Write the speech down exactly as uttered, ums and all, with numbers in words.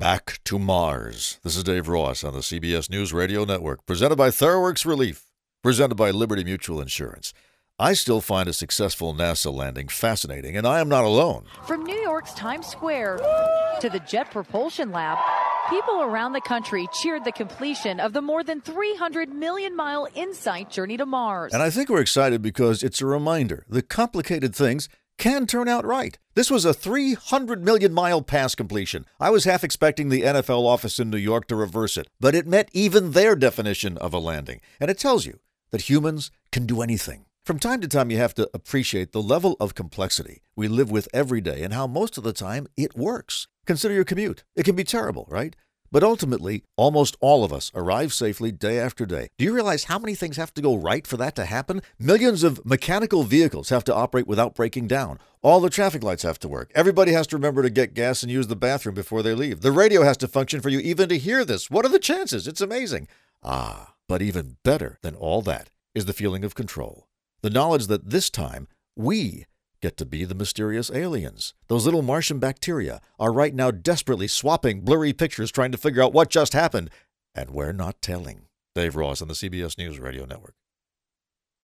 Back to Mars. This is Dave Ross on the C B S News Radio Network, presented by TheraWorks Relief, presented by Liberty Mutual Insurance. I still find a successful NASA landing fascinating, and I am not alone. From New York's Times Square to the Jet Propulsion Lab, people around the country cheered the completion of the more than three hundred million mile InSight journey to Mars. And I think we're excited because it's a reminder that complicated things can turn out right. This was a three hundred million mile pass completion. I was half expecting the N F L office in New York to reverse it, but it met even their definition of a landing. And it tells you that humans can do anything. From time to time, you have to appreciate the level of complexity we live with every day and how most of the time it works. Consider your commute. It can be terrible, right? But ultimately, almost all of us arrive safely day after day. Do you realize how many things have to go right for that to happen? Millions of mechanical vehicles have to operate without breaking down. All the traffic lights have to work. Everybody has to remember to get gas and use the bathroom before they leave. The radio has to function for you even to hear this. What are the chances? It's amazing. Ah, but even better than all that is the feeling of control. The knowledge that this time we get to be the mysterious aliens. Those little Martian bacteria are right now desperately swapping blurry pictures trying to figure out what just happened, and we're not telling. Dave Ross on the C B S News Radio Network.